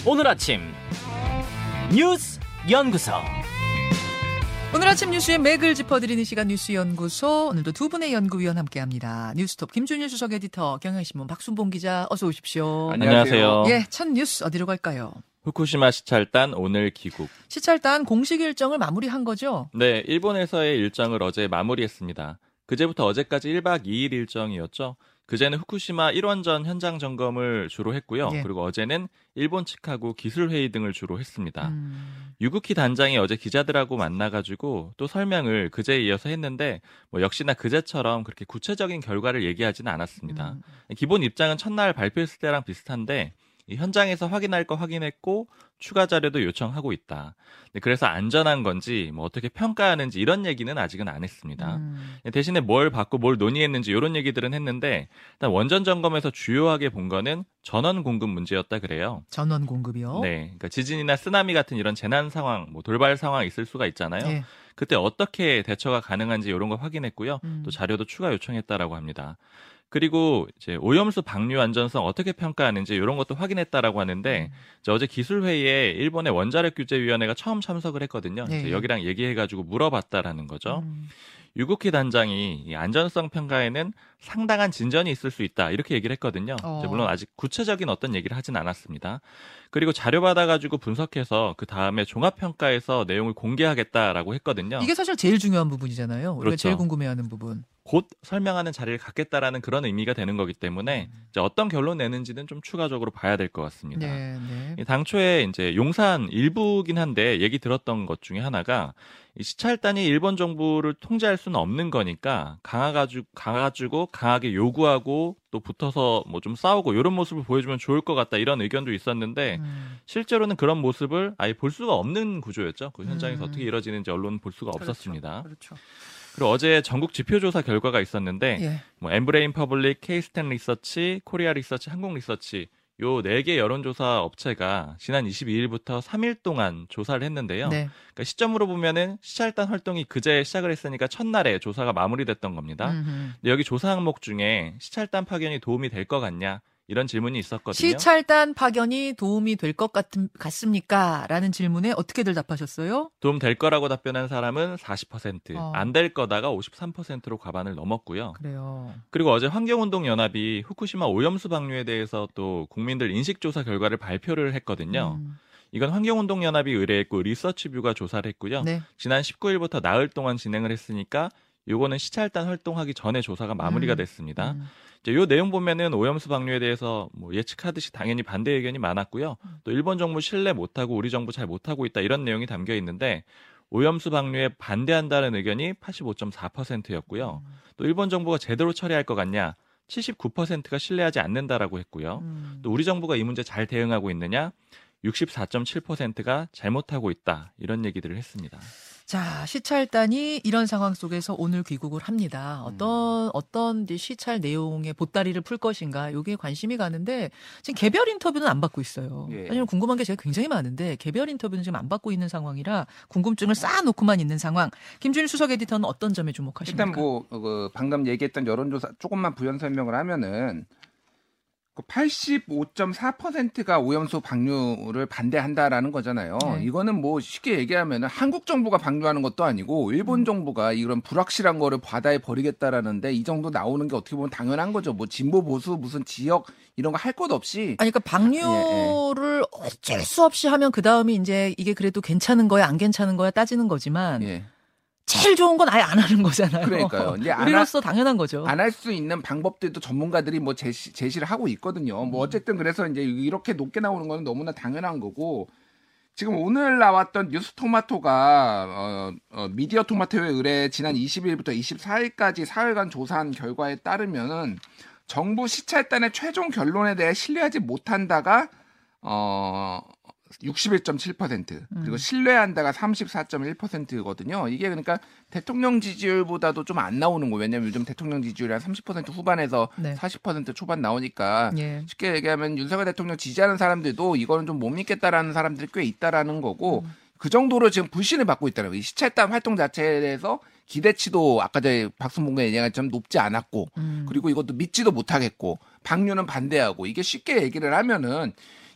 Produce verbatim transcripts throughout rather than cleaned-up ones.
오늘 아침 뉴스 연구소. 오늘 아침 뉴스의 맥을 짚어드리는 시간 뉴스 연구소. 오늘도 두 분의 연구위원 함께합니다. 뉴스톱 김준일 수석 에디터, 경향신문 박순봉 기자, 어서 오십시오. 안녕하세요. 예, 첫 뉴스 어디로 갈까요? 후쿠시마 시찰단 오늘 귀국. 시찰단 공식 일정을 마무리한 거죠? 네, 일본에서의 일정을 어제 마무리했습니다. 그제부터 어제까지 일 박 이 일 일정이었죠. 그제는 후쿠시마 일 원전 현장 점검을 주로 했고요. 예. 그리고 어제는 일본 측하고 기술회의 등을 주로 했습니다. 음. 유구키 단장이 어제 기자들하고 만나가지고 또 설명을 그제에 이어서 했는데 뭐 역시나 그제처럼 그렇게 구체적인 결과를 얘기하지는 않았습니다. 음. 기본 입장은 첫날 발표했을 때랑 비슷한데 이 현장에서 확인할 거 확인했고 추가 자료도 요청하고 있다. 그래서 안전한 건지 뭐 어떻게 평가하는지 이런 얘기는 아직은 안 했습니다. 음. 대신에 뭘 받고 뭘 논의했는지 이런 얘기들은 했는데 일단 원전 점검에서 주요하게 본 거는 전원 공급 문제였다 그래요. 전원 공급이요? 네, 그러니까 지진이나 쓰나미 같은 이런 재난 상황, 뭐 돌발 상황 있을 수가 있잖아요. 예. 그때 어떻게 대처가 가능한지 이런 거 확인했고요. 음. 또 자료도 추가 요청했다라고 합니다. 그리고 이제 오염수 방류 안전성 어떻게 평가하는지 이런 것도 확인했다라고 하는데 이제 어제 기술회의에 일본의 원자력 규제위원회가 처음 참석을 했거든요. 네. 이제 여기랑 얘기해가지고 물어봤다라는 거죠. 음. 유구키 단장이 이 안전성 평가에는 상당한 진전이 있을 수 있다 이렇게 얘기를 했거든요. 어. 이제 물론 아직 구체적인 어떤 얘기를 하진 않았습니다. 그리고 자료 받아가지고 분석해서 그 다음에 종합평가에서 내용을 공개하겠다라고 했거든요. 이게 사실 제일 중요한 부분이잖아요. 우리가 그렇죠. 제일 궁금해하는 부분. 곧 설명하는 자리를 갖겠다라는 그런 의미가 되는 거기 때문에 이제 어떤 결론 내는지는 좀 추가적으로 봐야 될 것 같습니다. 네, 네. 당초에 이제 용산 일부긴 한데 얘기 들었던 것 중에 하나가 이 시찰단이 일본 정부를 통제할 수는 없는 거니까 강화가지고 강화가지고 강하게 요구하고 또 붙어서 뭐 좀 싸우고 이런 모습을 보여주면 좋을 것 같다 이런 의견도 있었는데 음. 실제로는 그런 모습을 아예 볼 수가 없는 구조였죠. 그 현장에서 음. 어떻게 이루어지는지 언론은 볼 수가 그렇죠. 없었습니다. 그렇죠. 그리고 어제 전국 지표조사 결과가 있었는데 예. 뭐 엠브레인 퍼블릭, K스탠 리서치, 코리아 리서치, 한국 리서치 요 네 개 여론조사 업체가 지난 이십이 일부터 삼 일 동안 조사를 했는데요. 네. 그러니까 시점으로 보면은 시찰단 활동이 그제 시작을 했으니까 첫날에 조사가 마무리됐던 겁니다. 음흠. 근데 여기 조사 항목 중에 시찰단 파견이 도움이 될 것 같냐 이런 질문이 있었거든요. 시찰단 파견이 도움이 될 것 같습니까? 라는 질문에 어떻게들 답하셨어요? 도움 될 거라고 답변한 사람은 사십 퍼센트, 어. 안 될 거다가 오십삼 퍼센트로 과반을 넘었고요. 그래요. 그리고 어제 환경운동연합이 후쿠시마 오염수 방류에 대해서 또 국민들 인식조사 결과를 발표를 했거든요. 음. 이건 환경운동연합이 의뢰했고 리서치뷰가 조사를 했고요. 네. 지난 십구 일부터 나흘 동안 진행을 했으니까 요거는 시찰단 활동하기 전에 조사가 마무리가 음. 됐습니다. 음. 이제 요 내용 보면은 오염수 방류에 대해서 뭐 예측하듯이 당연히 반대 의견이 많았고요. 또 일본 정부 신뢰 못하고 우리 정부 잘 못하고 있다 이런 내용이 담겨 있는데 오염수 방류에 반대한다는 의견이 팔십오 점 사 퍼센트였고요. 또 일본 정부가 제대로 처리할 것 같냐? 칠십구 퍼센트가 신뢰하지 않는다라고 했고요. 음. 또 우리 정부가 이 문제 잘 대응하고 있느냐? 육십사 점 칠 퍼센트가 잘못하고 있다. 이런 얘기들을 했습니다. 자, 시찰단이 이런 상황 속에서 오늘 귀국을 합니다. 어떤, 음. 어떤 이제 시찰 내용의 보따리를 풀 것인가, 여기에 관심이 가는데, 지금 개별 인터뷰는 안 받고 있어요. 예. 사실 궁금한 게 제가 굉장히 많은데, 개별 인터뷰는 지금 안 받고 있는 상황이라 궁금증을 쌓아놓고만 있는 상황. 김준일 수석 에디터는 어떤 점에 주목하십니까? 일단 뭐, 그 방금 얘기했던 여론조사 조금만 부연 설명을 하면은, 팔십오 점 사 퍼센트가 오염수 방류를 반대한다라는 거잖아요. 네. 이거는 뭐 쉽게 얘기하면 한국 정부가 방류하는 것도 아니고 일본 정부가 이런 불확실한 거를 바다에 버리겠다라는데 이 정도 나오는 게 어떻게 보면 당연한 거죠. 뭐 진보 보수 무슨 지역 이런 거 할 것 없이. 아니, 그러니까 방류를 예, 예. 어쩔 수 없이 하면 그 다음에 이제 이게 그래도 괜찮은 거야, 안 괜찮은 거야 따지는 거지만. 예. 제일 좋은 건 아예 안 하는 거잖아요. 그러니까요. 이제 우리로서 당연한 거죠. 안 할 수 있는 방법들도 전문가들이 뭐 제시, 제시를 하고 있거든요. 뭐 어쨌든 그래서 이제 이렇게 높게 나오는 건 너무나 당연한 거고 지금 오늘 나왔던 뉴스토마토가 어, 어, 미디어 토마토의 의뢰 지난 이십 일부터 이십사 일까지 사흘간 조사한 결과에 따르면은 정부 시찰단의 최종 결론에 대해 신뢰하지 못한다가 어. 육십일 점 칠 퍼센트 그리고 신뢰한다가 삼십사 점 일 퍼센트거든요. 이게 그러니까 대통령 지지율보다도 좀 안 나오는 거예요. 왜냐하면 요즘 대통령 지지율이 한 삼십 퍼센트 후반에서 네. 사십 퍼센트 초반 나오니까 예. 쉽게 얘기하면 윤석열 대통령 지지하는 사람들도 이거는 좀 못 믿겠다라는 사람들이 꽤 있다라는 거고 음. 그 정도로 지금 불신을 받고 있다는 거예요. 이 시찰단 활동 자체에 대해서 기대치도 아까 전에 박순봉가 얘기한 좀 높지 않았고 음. 그리고 이것도 믿지도 못하겠고 방류는 반대하고 이게 쉽게 얘기를 하면은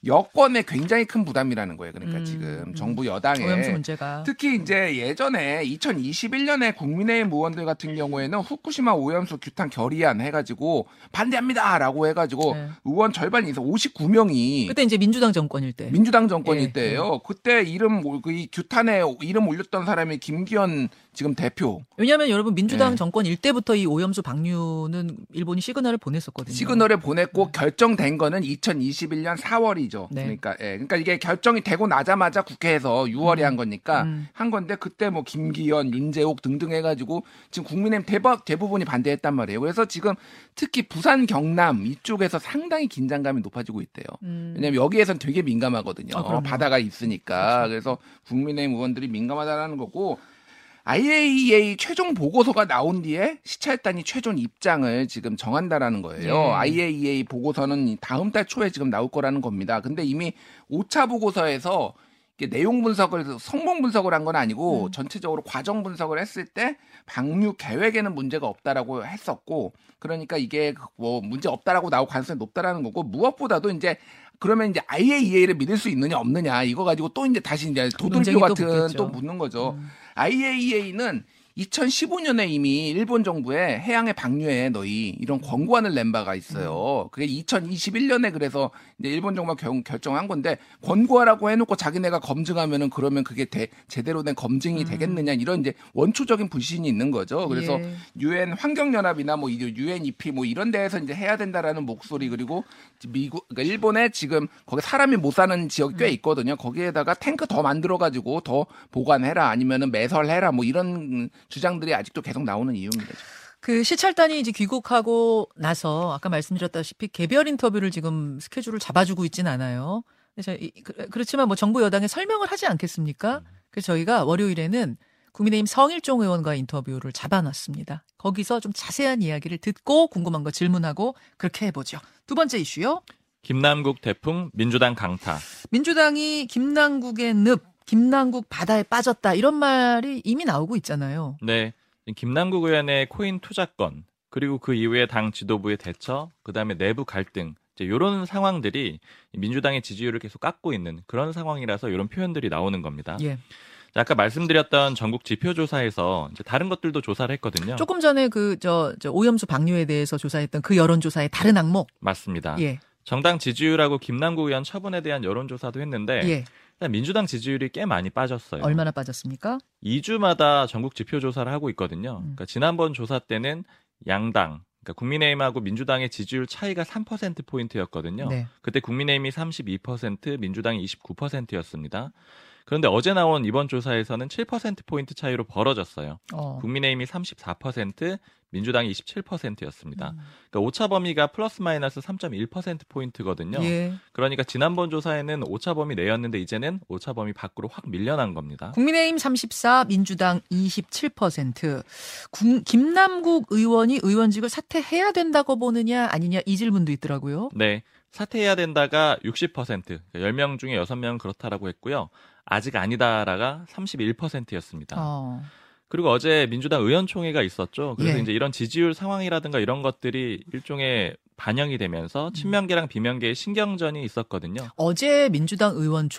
여권에 굉장히 큰 부담이라는 거예요. 그러니까 음, 지금 음. 정부 여당에 오염수 문제가 특히 이제 예전에 이천이십일 년에 국민의힘 의원들 같은 경우에는 후쿠시마 오염수 규탄 결의안 해가지고 반대합니다라고 해가지고 네. 의원 절반 이상 오십구 명이 그때 이제 민주당 정권일 때 민주당 정권일 예, 때예요. 그때 이름 그 규탄에 이름 올렸던 사람이 김기현 지금 대표. 왜냐하면 여러분 민주당 예. 정권일 때부터 이 오염수 방류는 일본이 시그널을 보냈었거든요. 시그널을 보냈고 결정된 거는 이천이십일 년 사월이죠. 네. 그러니까 예. 그러니까 이게 결정이 되고 나자마자 국회에서 유월에 음. 한 거니까 음. 한 건데 그때 뭐 김기현, 윤재옥 등등 해가지고 지금 국민의힘 대박 대부분이 반대했단 말이에요. 그래서 지금 특히 부산, 경남 이쪽에서 상당히 긴장감이 높아지고 있대요. 음. 왜냐하면 여기에선 되게 민감하거든요. 아, 그럼요. 바다가 있으니까. 그래서 국민의힘 의원들이 민감하다라는 거고. 아이에이이에이 최종 보고서가 나온 뒤에 시찰단이 최종 입장을 지금 정한다라는 거예요. 네. 아이에이이에이 보고서는 다음 달 초에 지금 나올 거라는 겁니다. 근데 이미 오 차 보고서에서 이게 내용 분석을 성공 분석을 한 건 아니고 음. 전체적으로 과정 분석을 했을 때 방류 계획에는 문제가 없다라고 했었고, 그러니까 이게 뭐 문제 없다라고 나올 가능성이 높다라는 거고, 무엇보다도 이제 그러면 이제 아이에이이에이를 믿을 수 있느냐 없느냐 이거 가지고 또 이제 다시 이제 논쟁이 도돌교 또 같은 붙겠죠. 또 묻는 거죠. 음. 아이에이이에이는 이천십오 년에 이미 일본 정부에 해양에 방류해 너희 이런 권고안을 낸 바가 있어요. 그게 이천이십일 년에 그래서 이제 일본 정부가 경, 결정한 건데 권고하라고 해놓고 자기네가 검증하면은 그러면 그게 대, 제대로 된 검증이 되겠느냐 이런 이제 원초적인 불신이 있는 거죠. 그래서 예. 유엔 환경연합이나 뭐 유엔이피 뭐 이런 데에서 이제 해야 된다라는 목소리, 그리고 미국 그러니까 일본에 지금 거기 사람이 못 사는 지역이 꽤 있거든요. 거기에다가 탱크 더 만들어 가지고 더 보관해라 아니면은 매설해라 뭐 이런 주장들이 아직도 계속 나오는 이유입니다. 그 시찰단이 이제 귀국하고 나서 아까 말씀드렸다시피 개별 인터뷰를 지금 스케줄을 잡아주고 있진 않아요. 그래서 이- 그- 그렇지만 뭐 정부 여당에 설명을 하지 않겠습니까? 그래서 저희가 월요일에는 국민의힘 성일종 의원과 인터뷰를 잡아놨습니다. 거기서 좀 자세한 이야기를 듣고 궁금한 거 질문하고 그렇게 해보죠. 두 번째 이슈요. 김남국 태풍 민주당 강타. 민주당이 김남국의 늪, 김남국 바다에 빠졌다 이런 말이 이미 나오고 있잖아요. 네, 김남국 의원의 코인 투자건, 그리고 그 이후에 당 지도부의 대처, 그다음에 내부 갈등, 이제 이런 상황들이 민주당의 지지율을 계속 깎고 있는 그런 상황이라서 이런 표현들이 나오는 겁니다. 예. 자, 아까 말씀드렸던 전국 지표조사에서 이제 다른 것들도 조사를 했거든요. 조금 전에 그 저 저 오염수 방류에 대해서 조사했던 그 여론조사의 다른 항목. 맞습니다. 예. 정당 지지율하고 김남국 의원 처분에 대한 여론조사도 했는데 예. 일단 민주당 지지율이 꽤 많이 빠졌어요. 얼마나 빠졌습니까? 이 주마다 전국 지표 조사를 하고 있거든요. 음. 그러니까 지난번 조사 때는 양당, 그러니까 국민의힘하고 민주당의 지지율 차이가 삼 퍼센트 포인트였거든요. 네. 그때 국민의힘이 삼십이 퍼센트, 민주당이 이십구 퍼센트였습니다. 그런데 어제 나온 이번 조사에서는 칠 퍼센트 포인트 차이로 벌어졌어요. 어. 국민의힘이 삼십사 퍼센트, 민주당이 이십칠 퍼센트였습니다. 음. 그러니까 오차 범위가 플러스 마이너스 삼 점 일 퍼센트 포인트거든요. 예. 그러니까 지난번 조사에는 오차 범위 내였는데 이제는 오차 범위 밖으로 확 밀려난 겁니다. 국민의힘 삼십사, 민주당 이십칠 퍼센트. 국, 김남국 의원이 의원직을 사퇴해야 된다고 보느냐 아니냐 이 질문도 있더라고요. 네, 사퇴해야 된다가 육십 퍼센트, 그러니까 열 명 중에 여섯 명은 그렇다라고 했고요. 아직 아니다라가 삼십일 퍼센트였습니다. 어. 그리고 어제 민주당 의원총회가 있었죠. 그래서 예. 이제 이런 지지율 상황이라든가 이런 것들이 일종의 반영이 되면서 친명계랑 비명계의 신경전이 있었거든요. 어제 민주당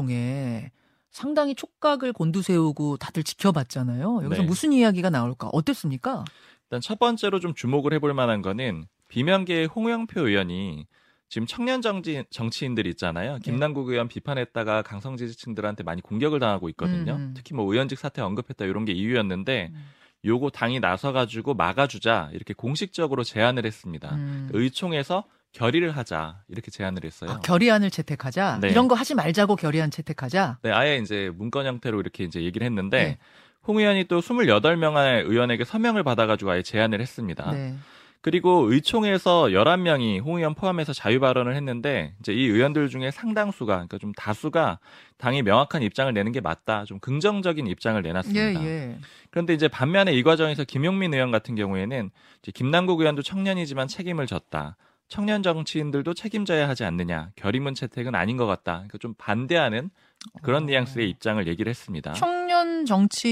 의원총회 상당히 촉각을 곤두세우고 다들 지켜봤잖아요. 여기서 네. 무슨 이야기가 나올까? 어땠습니까? 일단 첫 번째로 좀 주목을 해볼 만한 거는 비명계의 홍영표 의원이 지금 청년 정치, 정치인들 있잖아요. 김남국 의원 비판했다가 강성 지지층들한테 많이 공격을 당하고 있거든요. 음. 특히 뭐 의원직 사퇴 언급했다 이런 게 이유였는데 음. 요거 당이 나서가지고 막아주자 이렇게 공식적으로 제안을 했습니다. 음. 의총에서 결의를 하자 이렇게 제안을 했어요. 아, 결의안을 채택하자. 네. 이런 거 하지 말자고 결의안 채택하자. 네, 아예 이제 문건 형태로 이렇게 이제 얘기를 했는데 네. 홍 의원이 또 이십팔 명의 의원에게 서명을 받아가지고 아예 제안을 했습니다. 네. 그리고 의총에서 열한 명이 홍 의원 포함해서 자유 발언을 했는데 이제 이 의원들 중에 상당수가, 그러니까 좀 다수가 당이 명확한 입장을 내는 게 맞다, 좀 긍정적인 입장을 내놨습니다. 예, 예. 그런데 이제 반면에 이 과정에서 김용민 의원 같은 경우에는 이제 김남국 의원도 청년이지만 책임을 졌다. 청년 정치인들도 책임져야 하지 않느냐. 결의문 채택은 아닌 것 같다. 그러니까 좀 반대하는 그런 어. 뉘앙스의 입장을 얘기를 했습니다. 청년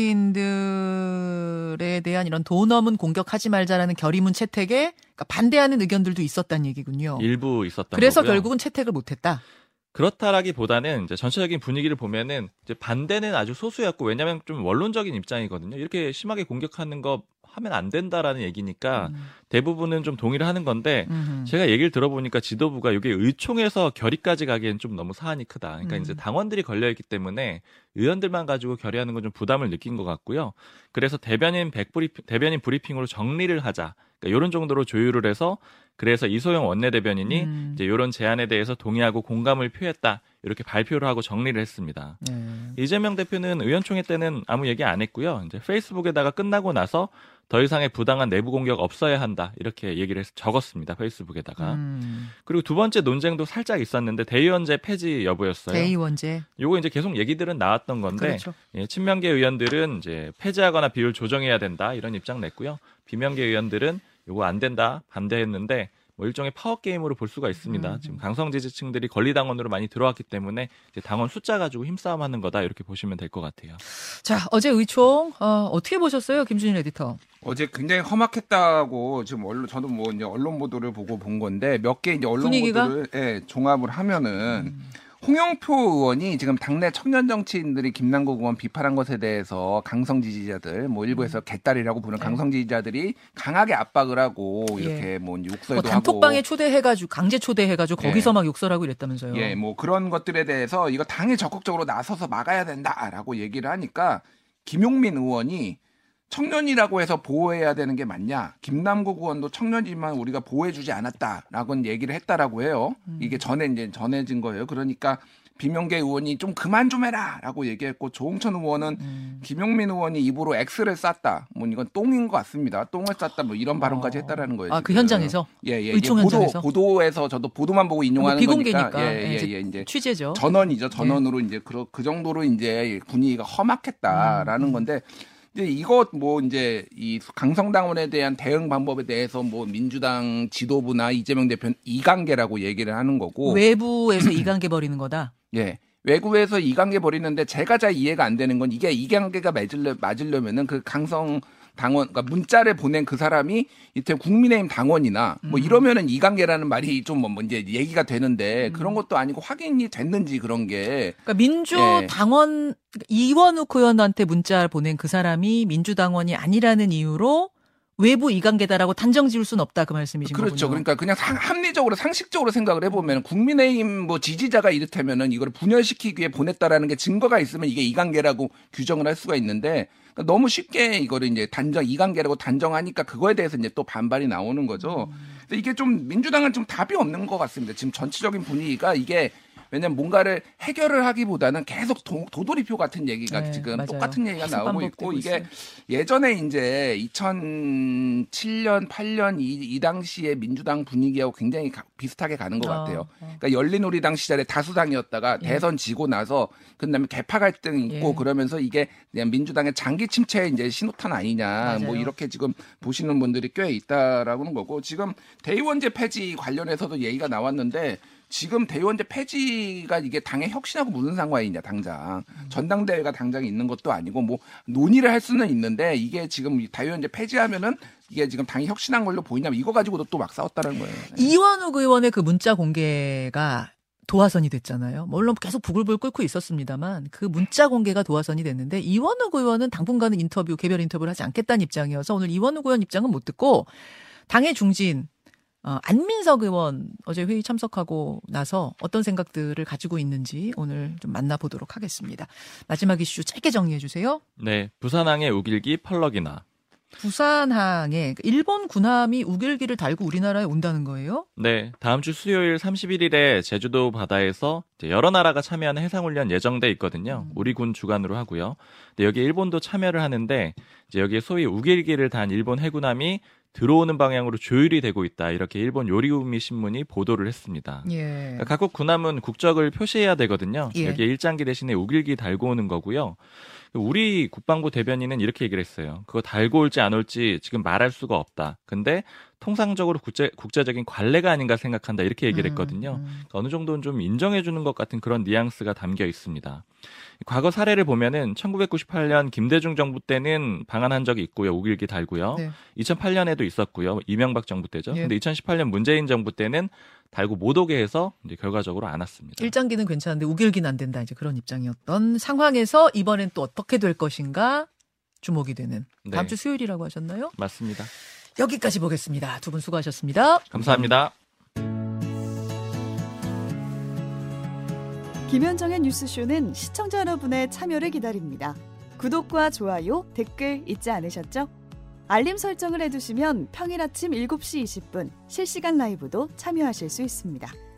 정치인들에 대한 이런 도넘은 공격하지 말자라는 결의문 채택에 그러니까 반대하는 의견들도 있었다는 얘기군요. 일부 있었던 그래서 거고요. 결국은 채택을 못했다. 그렇다라기보다는 이제 전체적인 분위기를 보면은 이제 반대는 아주 소수였고 왜냐하면 좀 원론적인 입장이거든요. 이렇게 심하게 공격하는 거 하면 안 된다라는 얘기니까 음. 대부분은 좀 동의를 하는 건데 음흠. 제가 얘기를 들어보니까 지도부가 이게 의총에서 결의까지 가기엔 좀 너무 사안이 크다. 그러니까 음. 이제 당원들이 걸려있기 때문에 의원들만 가지고 결의하는 건 좀 부담을 느낀 것 같고요. 그래서 대변인 백브리핑, 대변인 브리핑으로 정리를 하자. 그러니까 이런 정도로 조율을 해서 그래서 이소영 원내대변인이 음. 이제 이런 제안에 대해서 동의하고 공감을 표했다. 이렇게 발표를 하고 정리를 했습니다. 네. 이재명 대표는 의원총회 때는 아무 얘기 안 했고요. 이제 페이스북에다가 끝나고 나서 더 이상의 부당한 내부 공격 없어야 한다. 이렇게 얘기를 해서 적었습니다. 페이스북에다가. 음. 그리고 두 번째 논쟁도 살짝 있었는데 대의원제 폐지 여부였어요. 대의원제. 요거 이제 계속 얘기들은 나왔던 건데 그렇죠. 예, 친명계 의원들은 이제 폐지하거나 비율 조정해야 된다. 이런 입장 냈고요. 비명계 의원들은 요거 안 된다. 반대했는데 뭐 일종의 파워 게임으로 볼 수가 있습니다. 음. 지금 강성 지지층들이 권리당원으로 많이 들어왔기 때문에 이제 당원 숫자 가지고 힘싸움하는 거다 이렇게 보시면 될 것 같아요. 자, 어제 의총 어, 어떻게 보셨어요, 김준일 에디터? 어제 굉장히 험악했다고 지금 언론 저도 뭐 이제 언론 보도를 보고 본 건데 몇 개 이제 언론 분위기가? 보도를 예, 종합을 하면은 음. 홍영표 의원이 지금 당내 청년 정치인들이 김남국 의원 비판한 것에 대해서 강성 지지자들 뭐 일부에서 개딸이라고 부르는 네. 강성 지지자들이 강하게 압박을 하고 이렇게 예. 뭐 이제 뭐 욕설도 단톡방에 하고 초대해가지고 강제 초대해가지고 거기서 예. 막 욕설하고 이랬다면서요. 예, 뭐 그런 것들에 대해서 이거 당이 적극적으로 나서서 막아야 된다라고 얘기를 하니까 김용민 의원이 청년이라고 해서 보호해야 되는 게 맞냐? 김남국 의원도 청년이지만 우리가 보호해주지 않았다라고 얘기를 했다라고 해요. 음. 이게 전에 이제 전해진 거예요. 그러니까 비명계 의원이 좀 그만 좀 해라라고 얘기했고 조홍천 의원은 음. 김용민 의원이 입으로 X를 쌌다. 뭐 이건 똥인 것 같습니다. 똥을 쌌다. 뭐 이런 발언까지 어. 했다라는 거예요. 아, 그 지금. 현장에서? 예, 예. 의총 이게 보도, 현장에서? 보도에서 저도 보도만 보고 뭐 인용하는 비공개니까. 거니까. 예, 예, 예, 이제 예. 이제 취재죠. 전원이죠. 전원으로 이제 그, 그 정도로 이제 분위기가 험악했다라는 음. 건데 이제 이것 뭐 이제 이 강성당원에 대한 대응 방법에 대해서 뭐 민주당 지도부나 이재명 대표는 이관계라고 얘기를 하는 거고 외부에서 이관계 버리는 거다. 예. 외국에서 이관계 버리는데 제가 잘 이해가 안 되는 건 이게 이관계가 맞으려, 맞으려면은 그 강성 당원, 그러니까 문자를 보낸 그 사람이 이때 국민의힘 당원이나 뭐 이러면은 이관계라는 말이 좀 뭐 이제 얘기가 되는데 그런 것도 아니고 확인이 됐는지 그런 게. 그러니까 민주 예. 당원 이원욱 의원한테 문자를 보낸 그 사람이 민주당원이 아니라는 이유로 외부 이관계다라고 단정 지을 수는 없다 그 말씀이신 거군요. 그렇죠. 그러니까 그냥 상, 합리적으로 상식적으로 생각을 해보면 국민의힘 뭐 지지자가 이렇다면은 이걸 분열시키기 위해 보냈다라는 게 증거가 있으면 이게 이관계라고 규정을 할 수가 있는데 그러니까 너무 쉽게 이거를 이제 단정 이관계라고 단정하니까 그거에 대해서 이제 또 반발이 나오는 거죠. 근데 이게 좀 민주당은 좀 답이 없는 것 같습니다. 지금 전체적인 분위기가 이게 왜냐면 뭔가를 해결을 하기보다는 계속 도, 도돌이표 같은 얘기가 네, 지금 맞아요. 똑같은 얘기가 계속 나오고 반복되고 있고 이게 있어요. 예전에 이제 이천칠 년, 팔 년 이, 이 당시에 민주당 분위기하고 굉장히 가, 비슷하게 가는 것 어, 같아요. 어. 그러니까 열린우리당 시절에 다수당이었다가 예. 대선 지고 나서 그다음에 개파 갈등이 있고 예. 그러면서 이게 그냥 민주당의 장기 침체의 이제 신호탄 아니냐 맞아요. 뭐 이렇게 지금 보시는 분들이 꽤 있다라고는 거고 지금 대의원제 폐지 관련해서도 얘기가 나왔는데 지금 대의원제 폐지가 이게 당의 혁신하고 무슨 상관이냐 당장 전당대회가 당장 있는 것도 아니고 뭐 논의를 할 수는 있는데 이게 지금 대의원제 폐지하면은 이게 지금 당이 혁신한 걸로 보이냐면 이거 가지고도 또 막 싸웠다는 거예요. 네. 이원욱 의원의 그 문자 공개가 도화선이 됐잖아요. 물론 계속 부글부글 끓고 있었습니다만 그 문자 공개가 도화선이 됐는데 이원욱 의원은 당분간은 인터뷰, 개별 인터뷰를 하지 않겠다는 입장이어서 오늘 이원욱 의원 입장은 못 듣고 당의 중진 어, 안민석 의원 어제 회의 참석하고 나서 어떤 생각들을 가지고 있는지 오늘 좀 만나보도록 하겠습니다. 마지막 이슈 짧게 정리해 주세요. 네, 부산항의 우길기 펄럭이나. 부산항에 일본 군함이 우길기를 달고 우리나라에 온다는 거예요? 네, 다음 주 수요일 삼십일 일에 제주도 바다에서 이제 여러 나라가 참여하는 해상훈련 예정돼 있거든요. 음. 우리 군 주관으로 하고요. 근데 여기에 일본도 참여를 하는데 이제 여기에 소위 우길기를 단 일본 해군함이 들어오는 방향으로 조율이 되고 있다. 이렇게 일본 요리우미 신문이 보도를 했습니다. 예. 그러니까 각국 군함은 국적을 표시해야 되거든요. 예. 여기에 일장기 대신에 우길기 달고 오는 거고요. 우리 국방부 대변인은 이렇게 얘기를 했어요. 그거 달고 올지 안 올지 지금 말할 수가 없다. 근데 통상적으로 국제, 국제적인 관례가 아닌가 생각한다 이렇게 얘기를 음, 했거든요. 음. 그러니까 어느 정도는 좀 인정해주는 것 같은 그런 뉘앙스가 담겨 있습니다. 과거 사례를 보면은 천구백구십팔 년 김대중 정부 때는 방한한 적이 있고요. 우길기 달고요. 네. 이천팔 년에도 있었고요. 이명박 정부 때죠. 예. 근데 이천십팔 년 문재인 정부 때는 달고 못 오게 해서 이제 결과적으로 안 왔습니다. 일장기는 괜찮은데 우길기는 안 된다. 이제 그런 입장이었던 상황에서 이번엔 또 어떻게 될 것인가 주목이 되는 다음 네. 주 수요일이라고 하셨나요? 맞습니다. 여기까지 보겠습니다. 두 분 수고하셨습니다. 감사합니다. 김현정의 뉴스쇼는 시청자 여러분의 참여를 기다립니다. 구독과 좋아요, 댓글 잊지 않으셨죠? 알림 설정을 해두시면 평일 아침 일곱 시 이십 분 실시간 라이브도 참여하실 수 있습니다.